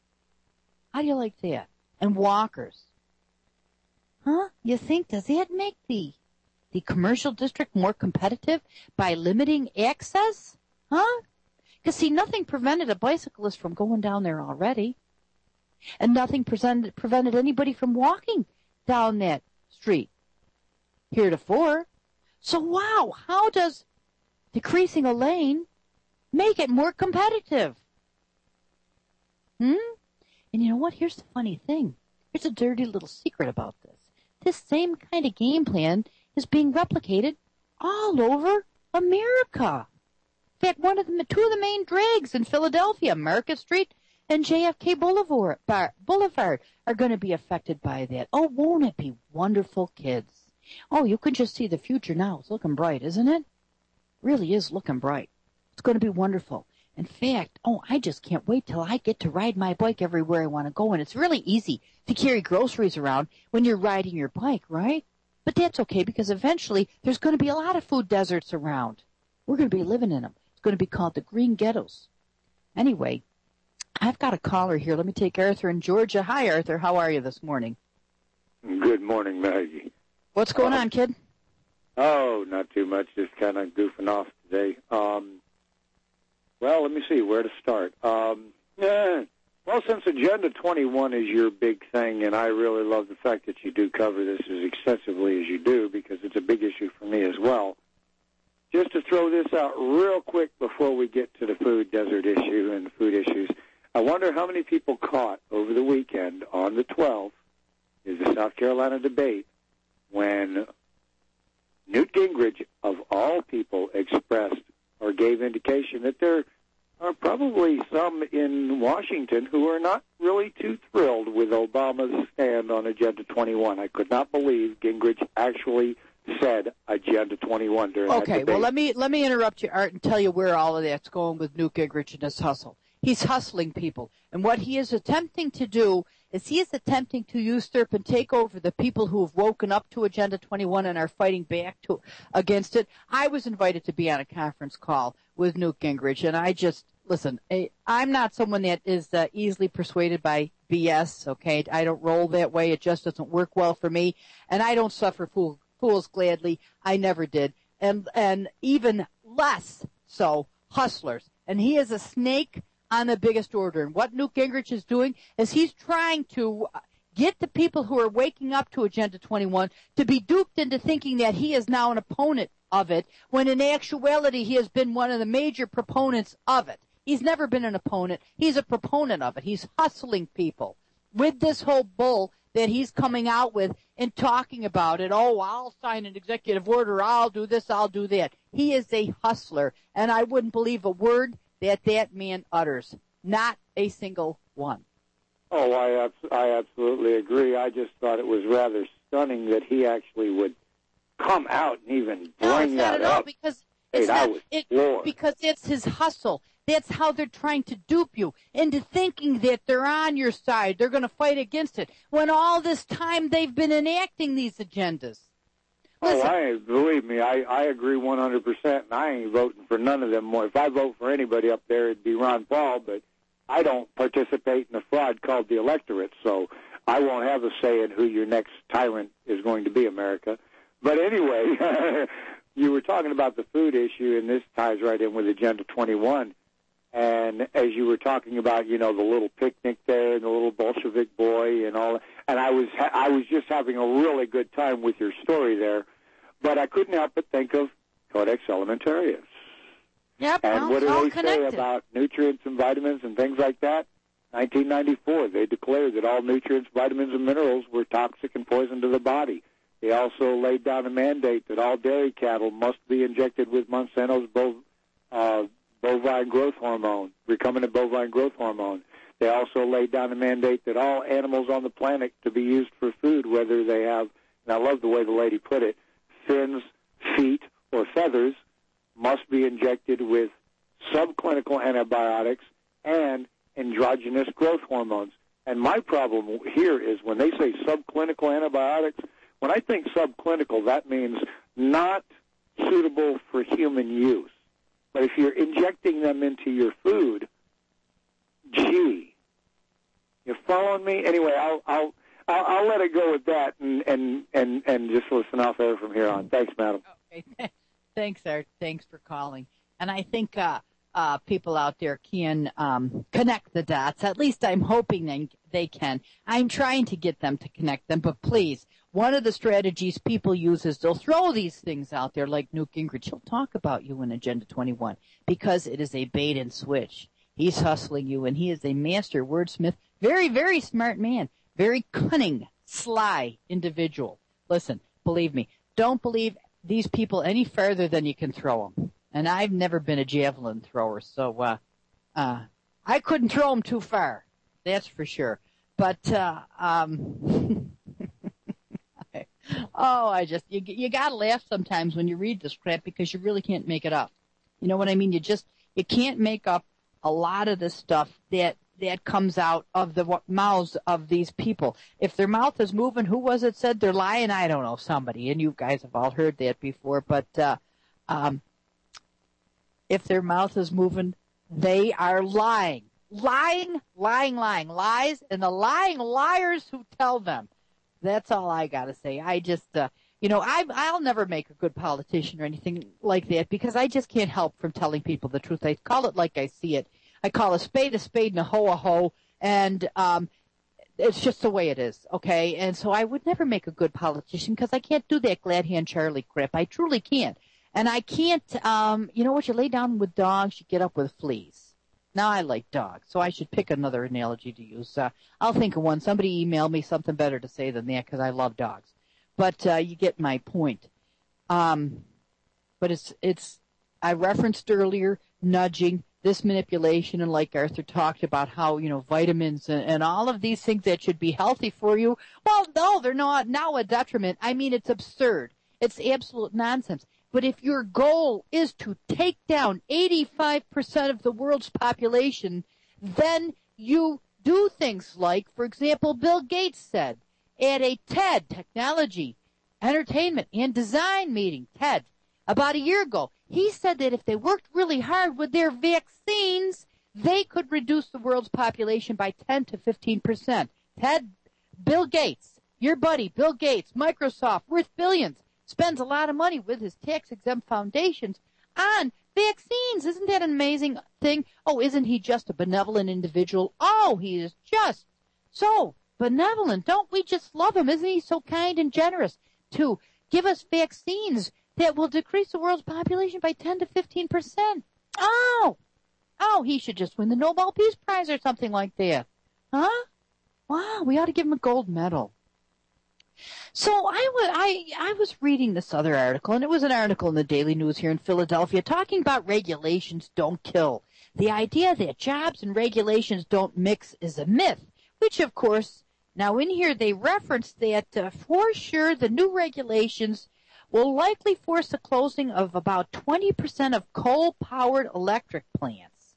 How do you like that? And walkers. Huh? You think, does that make the the commercial district more competitive by limiting access? Huh? Because, see, nothing prevented a bicyclist from going down there already. And nothing prevented, prevented anybody from walking down that street heretofore. So, wow, how does decreasing a lane make it more competitive? Hmm? And you know what? Here's the funny thing. Here's a dirty little secret about this. This same kind of game plan is being replicated all over America. In fact, one of the two of the main drags in Philadelphia, Market Street and J F K Boulevard, Boulevard, are going to be affected by that. Oh, won't it be wonderful, kids? Oh, you can just see the future now. It's looking bright, isn't it? Really is looking bright. It's going to be wonderful. In fact, oh, I just can't wait till I get to ride my bike everywhere I want to go. And it's really easy to carry groceries around when you're riding your bike, right? But that's okay because eventually there's going to be a lot of food deserts around. We're going to be living in them. It's going to be called the Green Ghettos. Anyway, I've got a caller here. Let me take Arthur in Georgia. Hi, Arthur. How are you this morning? Good morning, Maggie. What's going on, kid? Oh, not too much. Just kind of goofing off today. Um, well, let me see where to start. Um, yeah, well, since Agenda twenty-one is your big thing, and I really love the fact that you do cover this as extensively as you do because it's a big issue for me as well. Just to throw this out real quick before we get to the food desert issue and the food issues, I wonder how many people caught over the weekend on the twelfth is the South Carolina debate when Newt Gingrich, of all people, expressed or gave indication that there are probably some in Washington who are not really too thrilled with Obama's stand on Agenda twenty-one. I could not believe Gingrich actually said Agenda twenty-one during that Okay, debate. well, let me let me interrupt you, Art, and tell you where all of that's going with Newt Gingrich and his hustle. He's hustling people. And what he is attempting to do is he is attempting to usurp and take over the people who have woken up to Agenda twenty-one and are fighting back to against it. I was invited to be on a conference call with Newt Gingrich, and I just, listen, I, I'm not someone that is uh, easily persuaded by B S, okay? I don't roll that way. It just doesn't work well for me. And I don't suffer fool, fools gladly. I never did. And, and even less so, hustlers. And he is a snake on the biggest order. And what Newt Gingrich is doing is he's trying to get the people who are waking up to Agenda twenty-one to be duped into thinking that he is now an opponent of it, when in actuality he has been one of the major proponents of it. He's never been an opponent. He's a proponent of it. He's hustling people with this whole bull that he's coming out with and talking about it. Oh, I'll sign an executive order. I'll do this. I'll do that. He is a hustler, and I wouldn't believe a word that that man utters. Not a single one. Oh, I, abs- I absolutely agree. I just thought it was rather stunning that he actually would come out and even bring no, it's not that at all up. because Hey, it's I not, was it, floored. because it's his hustle. That's how they're trying to dupe you into thinking that they're on your side. They're going to fight against it when all this time they've been enacting these agendas. Oh, I believe me, I, I agree one hundred percent, and I ain't voting for none of them more. If I vote for anybody up there, it'd be Ron Paul, but I don't participate in a fraud called the electorate, so I won't have a say in who your next tyrant is going to be, America. But anyway, you were talking about the food issue, and this ties right in with Agenda twenty-one. And as you were talking about, you know, the little picnic there and the little Bolshevik boy and all, and I was ha- I was just having a really good time with your story there, but I couldn't help but think of Codex Alimentarius. Yep, and well, what do it's all they connected. say about nutrients and vitamins and things like that? nineteen ninety-four, they declared that all nutrients, vitamins, and minerals were toxic and poison to the body. They also laid down a mandate that all dairy cattle must be injected with Monsanto's bov- uh, bovine growth hormone, recombinant bovine growth hormone. They also laid down a mandate that all animals on the planet to be used for food, whether they have, and I love the way the lady put it, fins, feet, or feathers, must be injected with subclinical antibiotics and androgenous growth hormones. And my problem here is when they say subclinical antibiotics, when I think subclinical, that means not suitable for human use. But if you're injecting them into your food, gee, you following me? Anyway, I'll I'll I'll, I'll let it go with that and, and, and, and just listen off air from here on. Thanks, madam. Okay. Thanks, Art. Thanks for calling. And I think uh, uh, people out there can um, connect the dots. At least I'm hoping they, they can. I'm trying to get them to connect them, but please, one of the strategies people use is they'll throw these things out there like Newt Gingrich. He'll talk about you in Agenda twenty-one because it is a bait and switch. He's hustling you, and he is a master wordsmith. Very, very smart man. Very cunning, sly individual. Listen, believe me, don't believe these people any further than you can throw them. And I've never been a javelin thrower, so uh, uh, I couldn't throw them too far. That's for sure. But uh, um, Oh, I just, you, you gotta laugh sometimes when you read this crap because you really can't make it up. You know what I mean? You just, you can't make up a lot of the stuff that, that comes out of the mouths of these people. If their mouth is moving, who was it said they're lying? I don't know, somebody. And you guys have all heard that before. But, uh, um, if their mouth is moving, they are lying. Lying, lying, lying. Lies, and the lying liars who tell them. That's all I gotta say. I just, uh, you know, I, I'll never make a good politician or anything like that because I just can't help from telling people the truth. I call it like I see it. I call a spade a spade and a hoe a hoe, and um, it's just the way it is, okay? And so I would never make a good politician because I can't do that glad hand Charlie crap. I truly can't. And I can't, um, you know what, you lay down with dogs, you get up with fleas. Now I like dogs, so I should pick another analogy to use. Uh, I'll think of one. Somebody email me something better to say than that because I love dogs. But uh, you get my point. Um, but it's, it's, I referenced earlier, nudging, this manipulation, and like Arthur talked about how, you know, vitamins and, and all of these things that should be healthy for you. Well, no, they're not now a detriment. I mean, it's absurd. It's absolute nonsense. But if your goal is to take down eighty-five percent of the world's population, then you do things like, for example, Bill Gates said at a TED, Technology, Entertainment, and Design meeting, TED, about a year ago, he said that if they worked really hard with their vaccines, they could reduce the world's population by ten to fifteen percent. TED, Bill Gates, your buddy, Bill Gates, Microsoft, worth billions, spends a lot of money with his tax-exempt foundations on vaccines. Isn't that an amazing thing? Oh, isn't he just a benevolent individual? Oh, he is just so benevolent. Don't we just love him? Isn't he so kind and generous to give us vaccines that will decrease the world's population by ten to fifteen percent? Oh, oh, he should just win the Nobel Peace Prize or something like that. Huh? Wow, we ought to give him a gold medal. So I, w- I, I was reading this other article, and it was an article in the Daily News here in Philadelphia talking about regulations don't kill. The idea that jobs and regulations don't mix is a myth, which, of course, now in here they reference that uh, for sure the new regulations will likely force the closing of about twenty percent of coal-powered electric plants.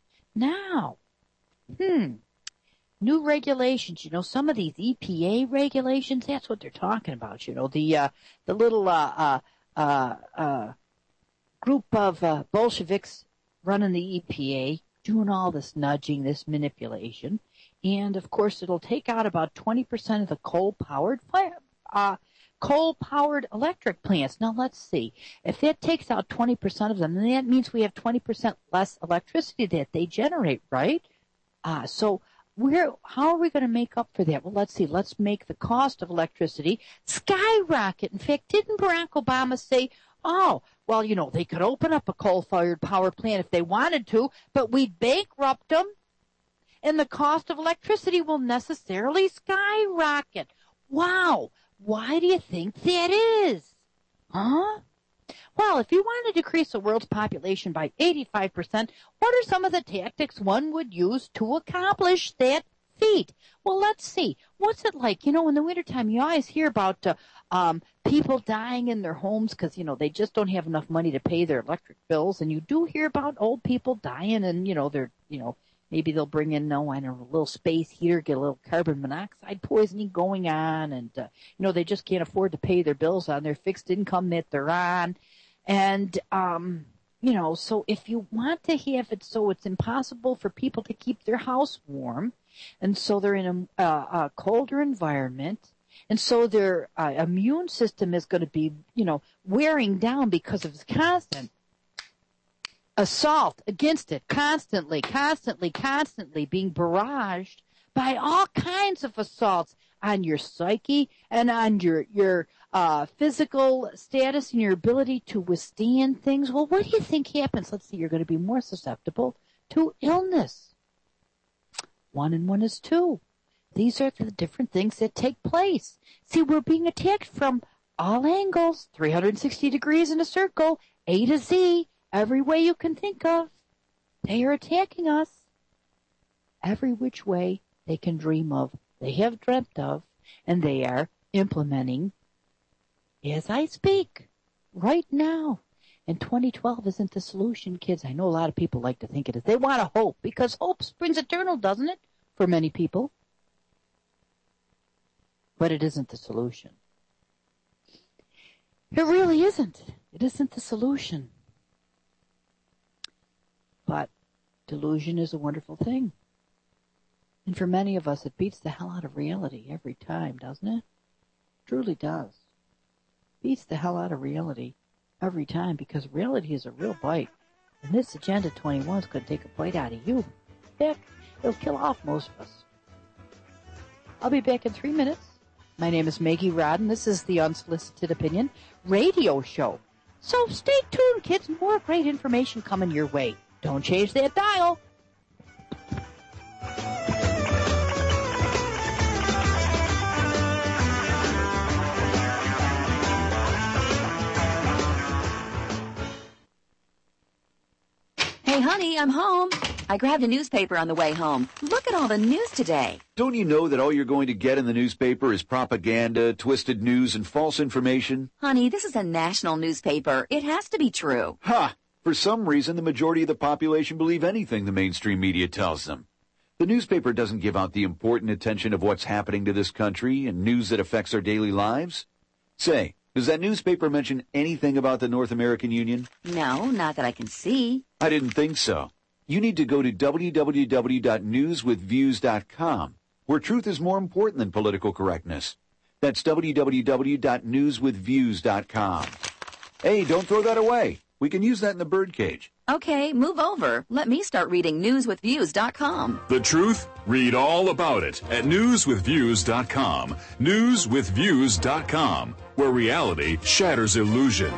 Now, hmm. New regulations, you know, some of these E P A regulations, that's what they're talking about, you know, the, uh, the little, uh, uh, uh, uh, group of, uh, Bolsheviks running the E P A, doing all this nudging, this manipulation. And of course, it'll take out about twenty percent of the coal-powered, uh, coal-powered electric plants. Now let's see. If that takes out twenty percent of them, then that means we have twenty percent less electricity that they generate, right? Uh, so, Where, how are we going to make up for that? Well, let's see. Let's make the cost of electricity skyrocket. In fact, didn't Barack Obama say, oh, well, you know, they could open up a coal-fired power plant if they wanted to, but we'd bankrupt them, and the cost of electricity will necessarily skyrocket. Wow. Why do you think that is? Huh? Well, if you want to decrease the world's population by eighty-five percent, what are some of the tactics one would use to accomplish that feat? Well, let's see. What's it like? You know, in the wintertime, you always hear about uh, um, people dying in their homes because, you know, they just don't have enough money to pay their electric bills. And you do hear about old people dying and, you know, they're, you know, maybe they'll bring in, no, I don't know, a little space heater, get a little carbon monoxide poisoning going on. And, uh, you know, they just can't afford to pay their bills on their fixed income that they're on. And, um, you know, so if you want to have it so it's impossible for people to keep their house warm, and so they're in a, uh, a colder environment, and so their uh, immune system is going to be, you know, wearing down because of its constant assault against it, constantly, constantly, constantly being barraged by all kinds of assaults on your psyche and on your your uh, physical status and your ability to withstand things. Well, what do you think happens? Let's see, you're going to be more susceptible to illness. One and one is two. These are the different things that take place. See, we're being attacked from all angles, three hundred sixty degrees in a circle, A to Z, every way you can think of. They are attacking us every which way they can dream of. They have dreamt of, and they are implementing as I speak, right now. And twenty twelve isn't the solution, kids. I know a lot of people like to think it is. They want a hope, because hope springs eternal, doesn't it, for many people? But it isn't the solution. It really isn't. It isn't the solution. But delusion is a wonderful thing. And for many of us, it beats the hell out of reality every time, doesn't it? It truly does. Beats the hell out of reality every time, because reality is a real bite. And this Agenda twenty-one is going to take a bite out of you. Heck, it'll kill off most of us. I'll be back in three minutes. My name is Maggie Rodden. This is the Unsolicited Opinion radio show. So stay tuned, kids. More great information coming your way. Don't change that dial. Hey, honey, I'm home. I grabbed a newspaper on the way home. Look at all the news today. Don't you know that all you're going to get in the newspaper is propaganda, twisted news, and false information? Honey, this is a national newspaper. It has to be true. Ha! For some reason, the majority of the population believe anything the mainstream media tells them. The newspaper doesn't give out the important attention of what's happening to this country and news that affects our daily lives. Say, does that newspaper mention anything about the North American Union? No, not that I can see. I didn't think so. You need to go to w w w dot news with views dot com, where truth is more important than political correctness. That's w w w dot news with views dot com. Hey, don't throw that away. We can use that in the birdcage. Okay, move over. Let me start reading news with views dot com. The truth? Read all about it at news with views dot com. news with views dot com, where reality shatters illusion.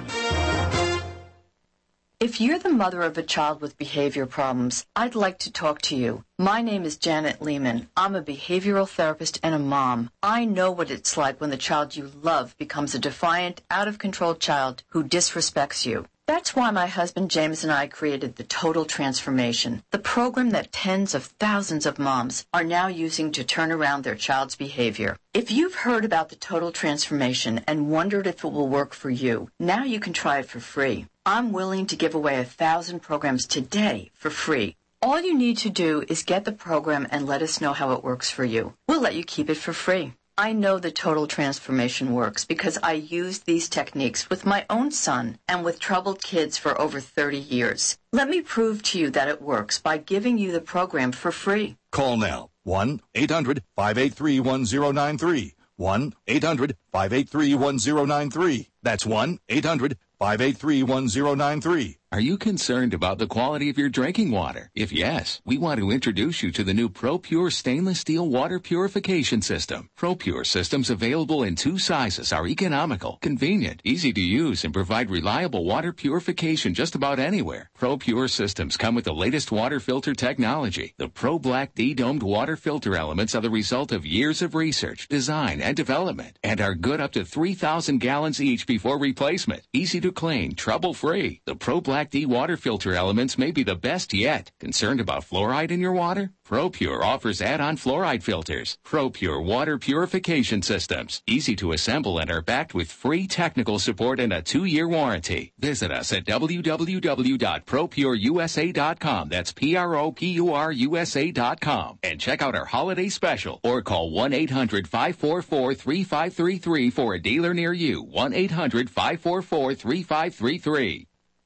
If you're the mother of a child with behavior problems, I'd like to talk to you. My name is Janet Lehman. I'm a behavioral therapist and a mom. I know what it's like when the child you love becomes a defiant, out-of-control child who disrespects you. That's why my husband James and I created the Total Transformation, the program that tens of thousands of moms are now using to turn around their child's behavior. If you've heard about the Total Transformation and wondered if it will work for you, now you can try it for free. I'm willing to give away a thousand programs today for free. All you need to do is get the program and let us know how it works for you. We'll let you keep it for free. I know the Total Transformation works because I used these techniques with my own son and with troubled kids for over thirty years. Let me prove to you that it works by giving you the program for free. Call now. one eight hundred five eight three one zero nine three. one eight hundred five eight three one zero nine three. That's one eight hundred five eight three one zero nine three. Are you concerned about the quality of your drinking water? If yes, we want to introduce you to the new ProPure stainless steel water purification system. ProPure systems available in two sizes are economical, convenient, easy to use, and provide reliable water purification just about anywhere. ProPure systems come with the latest water filter technology. The Pro Black D domed water filter elements are the result of years of research, design, and development, and are good up to three thousand gallons each before replacement. Easy to clean, trouble-free. The Pro Black D water filter elements may be the best yet. Concerned about fluoride in your water? ProPure offers add-on fluoride filters. ProPure water purification systems. Easy to assemble and are backed with free technical support and a two-year warranty. Visit us at w w w dot pro pure u s a dot com. That's P R O P U R U S A dot com. And check out our holiday special or call one eight hundred five four four three five three three for a dealer near you. one eight hundred five four four three five three three.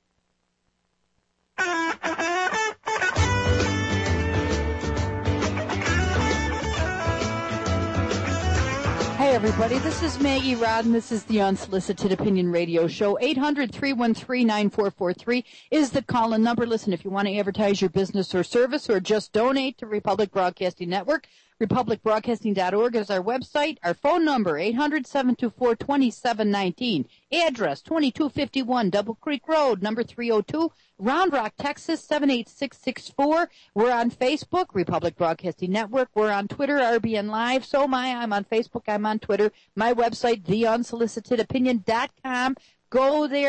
Hey, everybody, this is Maggie Rodden. This is the Unsolicited Opinion Radio Show. eight hundred three one three nine four four three is the call-in number. Listen, if you want to advertise your business or service or just donate to Republic Broadcasting Network, republic broadcasting dot org is our website. Our phone number, eight hundred seven two four two seven one nine. Address, twenty-two fifty-one Double Creek Road, number three oh two, Round Rock, Texas, seven eight six six four. We're on Facebook, Republic Broadcasting Network. We're on Twitter, R B N Live. So am I. I'm on Facebook. I'm on Twitter. My website, the unsolicited opinion dot com. Go there.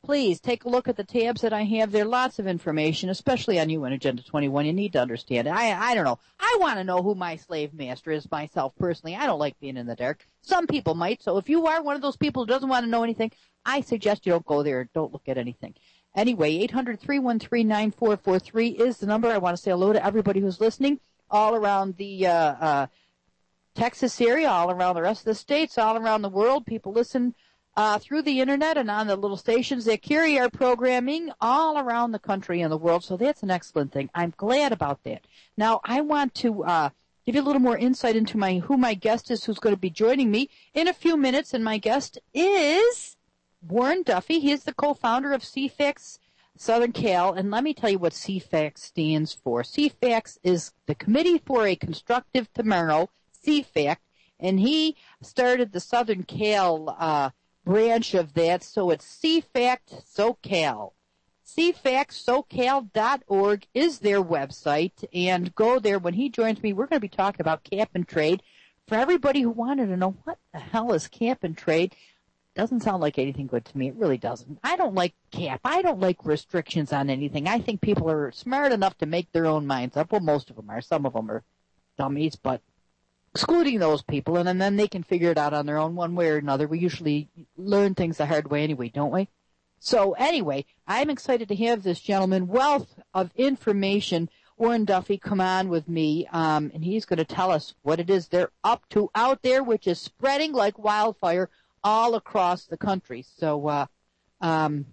please take a look at the tabs that I have there. Lots of information, especially on you and Agenda twenty-one. You need to understand it. I, I don't know. I want to know who my slave master is myself personally. I don't like being in the dark. Some people might. So if you are one of those people who doesn't want to know anything, I suggest you don't go there. Don't look at anything. Anyway, eight hundred, three one three, nine four four three is the number. I want to say hello to everybody who's listening all around the uh, uh, Texas area, all around the rest of the states, all around the world. People listen Uh, through the internet and on the little stations that carry our programming all around the country and the world. So that's an excellent thing. I'm glad about that. Now, I want to uh, give you a little more insight into my who my guest is who's going to be joining me in a few minutes. And my guest is Warren Duffy. He is the co-founder of C FACS Southern Cal. And let me tell you what C FACS stands for. C FACS is the Committee for a Constructive Tomorrow, C FACT. And he started the Southern Cal uh branch of that, so it's C FACT SoCal. C FACT SoCal dot org is their website, and go there. When he joins me, we're going to be talking about cap and trade. For everybody who wanted to know what the hell is cap and trade, doesn't sound like anything good to me. It really doesn't. I don't like cap. I don't like restrictions on anything. I think people are smart enough to make their own minds up. Well, most of them are. Some of them are dummies, but excluding those people, and then they can figure it out on their own one way or another. We usually learn things the hard way anyway, don't we? So anyway, I'm excited to have this gentleman, wealth of information, Warren Duffy, come on with me, um, and he's going to tell us what it is they're up to out there, which is spreading like wildfire all across the country. So, uh, um,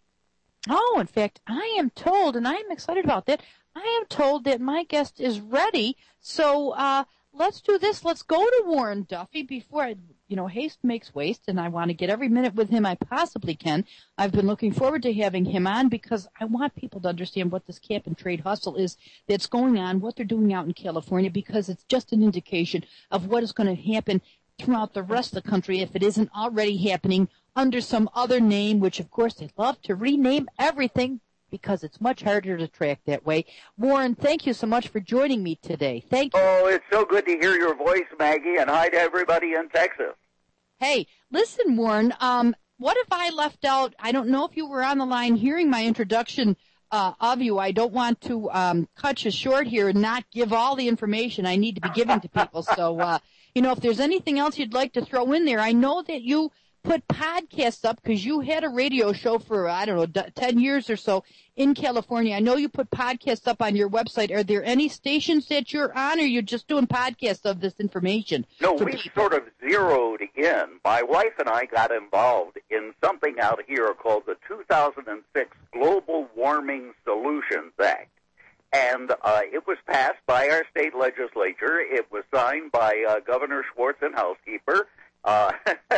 oh, in fact, I am told, and I'm excited about that, I am told that my guest is ready, so, uh, let's do this. Let's go to Warren Duffy before I, you know, haste makes waste, and I want to get every minute with him I possibly can. I've been looking forward to having him on because I want people to understand what this cap and trade hustle is that's going on, what they're doing out in California, because it's just an indication of what is going to happen throughout the rest of the country if it isn't already happening under some other name, which, of course, they love to rename everything because it's much harder to track that way. Warren, thank you so much for joining me today. Thank you. Oh, it's so good to hear your voice, Maggie, and hi to everybody in Texas. Hey, listen, Warren, um, what if I left out, I don't know if you were on the line hearing my introduction uh, of you. I don't want to um, cut you short here and not give all the information I need to be giving to people. So, uh, you know, if there's anything else you'd like to throw in there, I know that you put podcasts up because you had a radio show for, I don't know, ten years or so in California. I know you put podcasts up on your website. Are there any stations that you're on, or you're just doing podcasts of this information? No, we sort of zeroed in. My wife and I got involved in something out here called the two thousand six Global Warming Solutions Act. And uh, it was passed by our state legislature. It was signed by uh, Governor Schwartz and Housekeeper. Uh,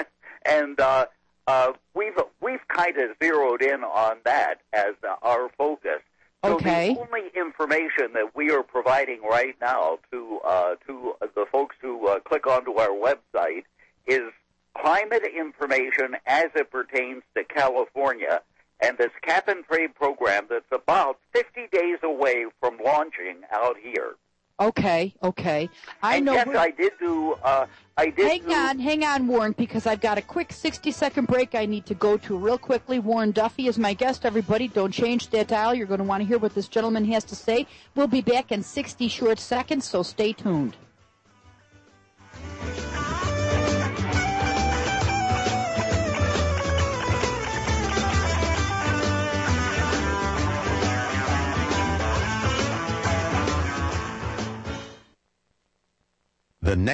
And uh, uh, we've we've kind of zeroed in on that as uh, our focus. So okay. The only information that we are providing right now to uh, to the folks who uh, click onto our website is climate information as it pertains to California and this cap and trade program that's about fifty days away from launching out here. Okay, okay. I and know. Yes, I did do. Uh, I did. Hang do, on, hang on, Warren, because I've got a quick sixty-second break I need to go to real quickly. Warren Duffy is my guest. Everybody, don't change that dial. You're going to want to hear what this gentleman has to say. We'll be back in sixty short seconds, so stay tuned.